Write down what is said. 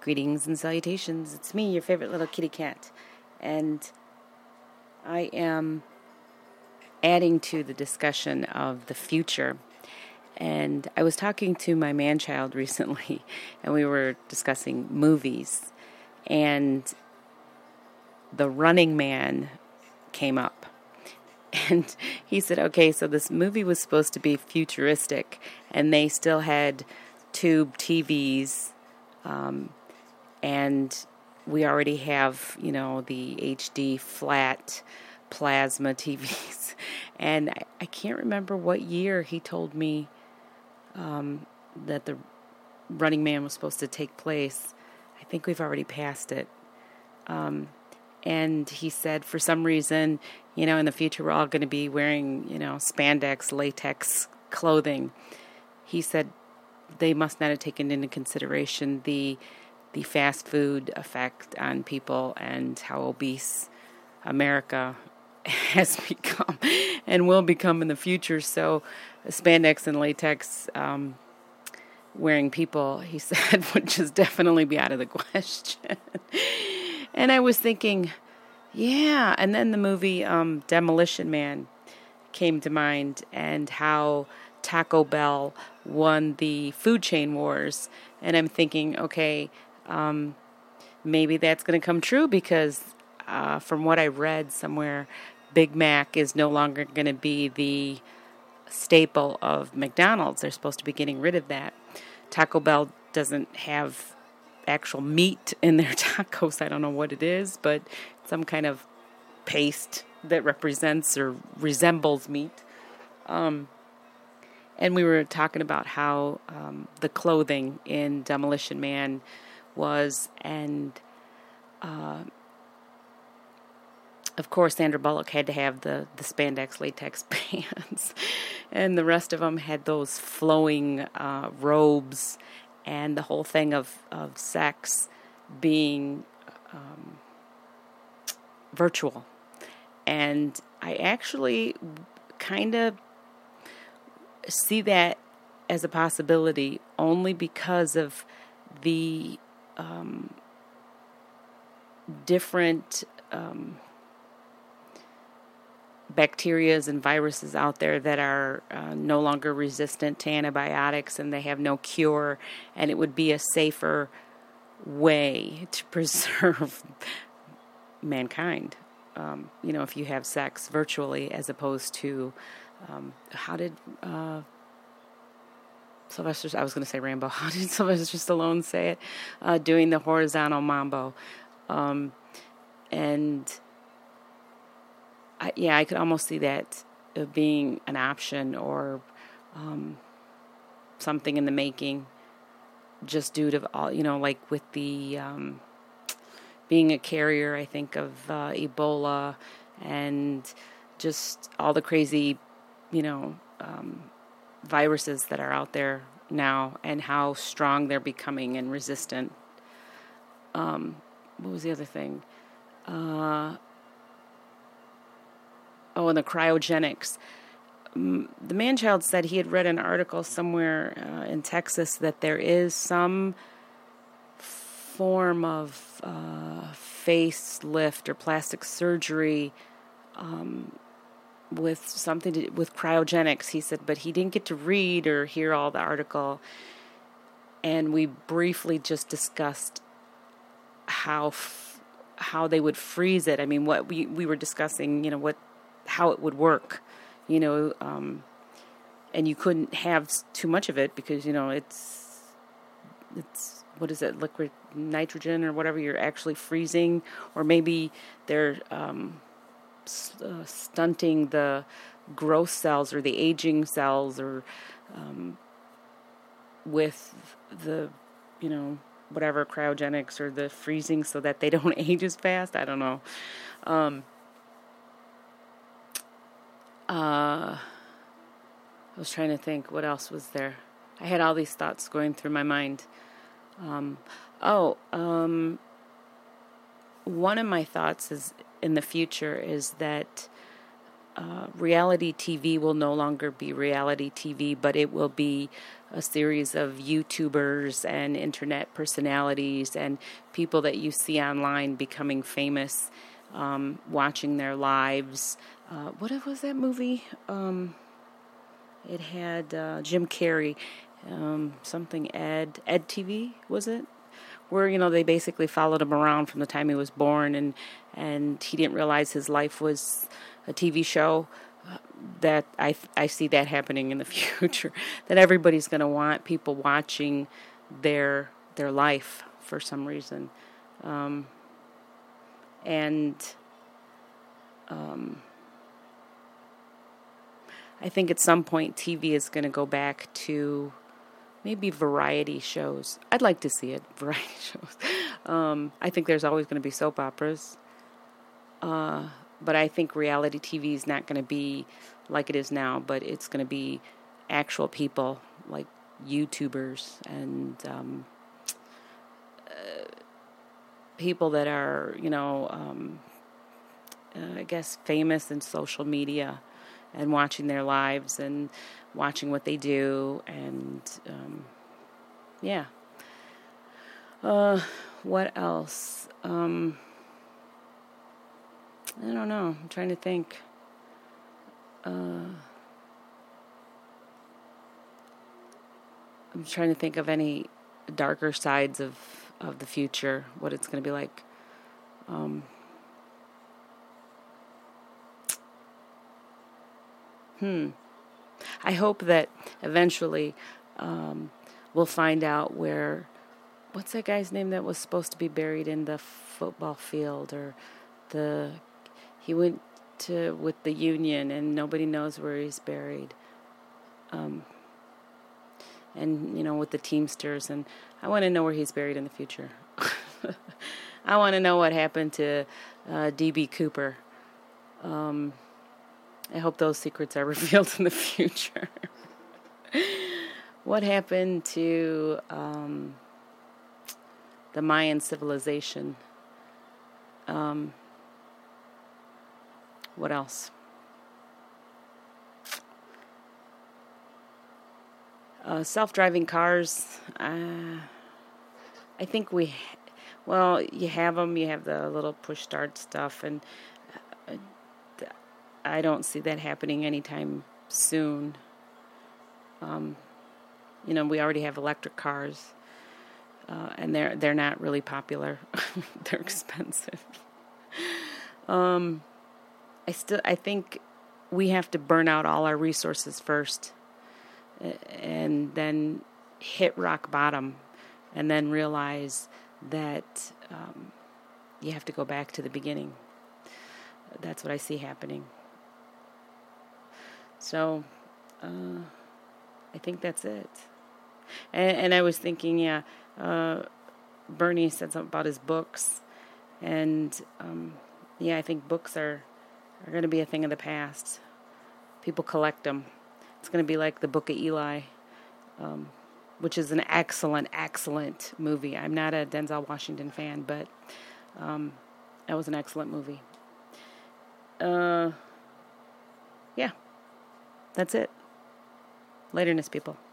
Greetings and salutations. It's me, your favorite little kitty cat. And I am adding to the discussion of the future. And I was talking to my man-child recently, and we were discussing movies. And The Running Man came up. And he said, okay, so this movie was supposed to be futuristic, and they still had tube TVs, and we already have, the HD flat plasma TVs. And I can't remember what year he told me that The Running Man was supposed to take place. I think we've already passed it. And he said, for some reason, in the future, we're all going to be wearing, spandex, latex clothing. He said they must not have taken into consideration the fast food effect on people and how obese America has become and will become in the future. So spandex and latex wearing people, he said, would just definitely be out of the question. And I was thinking, yeah. And then the movie Demolition Man came to mind, and how Taco Bell won the food chain wars. And I'm thinking, okay, maybe that's going to come true, because from what I read somewhere, Big Mac is no longer going to be the staple of McDonald's. They're supposed to be getting rid of that. Taco Bell doesn't have actual meat in their tacos. I don't know what it is, but some kind of paste that represents or resembles meat. And we were talking about how the clothing in Demolition Man was, and of course Sandra Bullock had to have the spandex latex pants, and the rest of them had those flowing robes, and the whole thing of sex being virtual. And I actually kind of see that as a possibility, only because of the different bacterias and viruses out there that are no longer resistant to antibiotics, and they have no cure, and it would be a safer way to preserve mankind, if you have sex virtually, as opposed to how did Sylvester, I was going to say Rambo, how did Sylvester Stallone say it? Doing the horizontal mambo. And I could almost see that being an option, or something in the making, just due to all, like with the being a carrier, I think, of Ebola, and just all the crazy, viruses that are out there now, and how strong they're becoming and resistant. What was the other thing? And the cryogenics. The man-child said he had read an article somewhere in Texas that there is some form of facelift or plastic surgery with something with cryogenics. He said, but he didn't get to read or hear all the article. And we briefly just discussed how they would freeze it. I mean, what we were discussing, how it would work, and you couldn't have too much of it, because, it's what is it, liquid nitrogen or whatever you're actually freezing, or maybe they're stunting the growth cells or the aging cells, or with the, whatever, cryogenics, or the freezing so that they don't age as fast. I don't know. I was trying to think, what else was there? I had all these thoughts going through my mind. One of my thoughts is in the future is that reality TV will no longer be reality TV, but it will be a series of YouTubers and internet personalities and people that you see online becoming famous, watching their lives. What was that movie? It had Jim Carrey, something Ed TV, was it? Where, they basically followed him around from the time he was born, and he didn't realize his life was a TV show. That I see that happening in the future. That everybody's going to want people watching their life for some reason, and I think at some point TV is going to go back to maybe variety shows. I'd like to see it, variety shows. I think there's always going to be soap operas. But I think reality TV is not going to be like it is now, but it's going to be actual people like YouTubers and people that are, I guess, famous in social media and watching their lives and watching what they do. And, yeah. What else? I don't know. I'm trying to think. I'm trying to think of any darker sides of the future, what it's going to be like. I hope that eventually we'll find out where, what's that guy's name that was supposed to be buried in the football field, or he went with the Union and nobody knows where he's buried. And, with the Teamsters, and I want to know where he's buried in the future. I want to know what happened to D.B. Cooper. I hope those secrets are revealed in the future. What happened to the Mayan civilization? What else? Self-driving cars. I think you have them. You have the little push start stuff, and I don't see that happening anytime soon. We already have electric cars, and they're not really popular. They're expensive. I think we have to burn out all our resources first, and then hit rock bottom, and then realize that you have to go back to the beginning. That's what I see happening. So, I think that's it. And I was thinking, Bernie said something about his books, and I think books are going to be a thing of the past. People collect them. It's going to be like the Book of Eli, which is an excellent, excellent movie. I'm not a Denzel Washington fan, but that was an excellent movie. Yeah, that's it. Laterness, people.